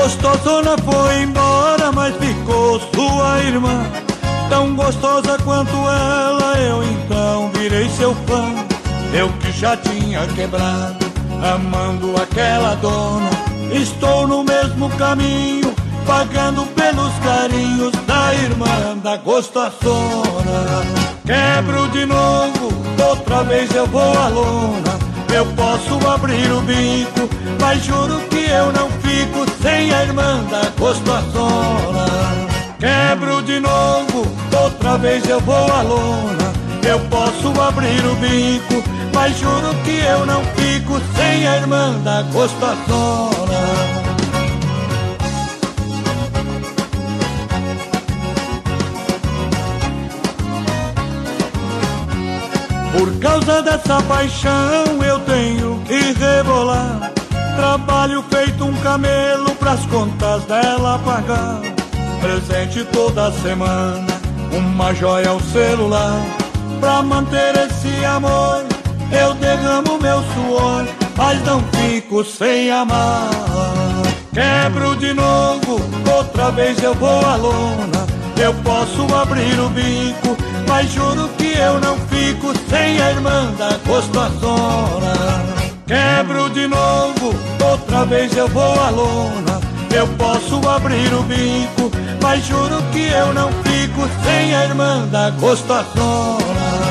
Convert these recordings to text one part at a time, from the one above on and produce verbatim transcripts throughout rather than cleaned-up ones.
Gostosona foi embora, mas ficou sua irmã. Tão gostosa quanto ela, eu então virei seu fã. Eu que já tinha quebrado, amando aquela dona. Estou no mesmo caminho, pagando pelos carinhos da irmã da gostosona. Quebro de novo, outra vez eu vou à lona. Eu posso abrir o bico, mas juro que eu não fico sem a irmã da gostosona. Quebro de novo, outra vez eu vou à lona. Eu posso abrir o bico, mas juro que eu não fico sem a irmã da gostosona. Por causa dessa paixão eu tenho que rebolar. Trabalho feito um camelo pras contas dela pagar. Presente toda semana, uma joia ao celular. Pra manter esse amor eu derramo meu suor, mas não fico sem amar. Quebro de novo, outra vez eu vou à lona. Eu posso abrir o bico, mas juro que eu não fico sem a irmã da gostosona. Quebro de novo, outra vez eu vou à lona. Eu posso abrir o bico, mas juro que eu não fico sem a irmã da gostosona.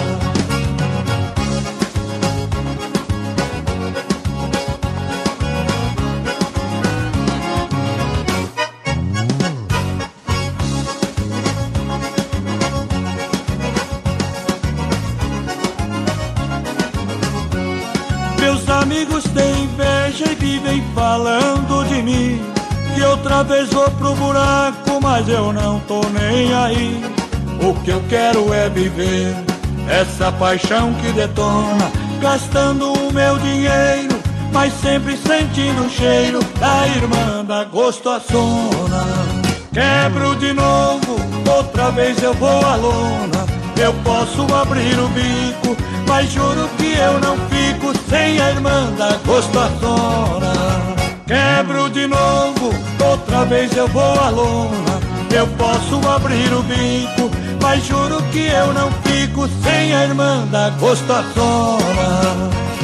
Meus amigos têm inveja e vivem falando de mim, que outra vez vou pro buraco, mas eu não tô nem aí. O que eu quero é viver essa paixão que detona, gastando o meu dinheiro, mas sempre sentindo o cheiro da irmã da gostosona. Quebro de novo, outra vez eu vou à lona. Eu posso abrir o bico, mas juro que eu não fico sem a irmã da gostosona. Quebro de novo, outra vez eu vou à lona. Eu posso abrir o bico, mas juro que eu não fico sem a irmã da gostosona.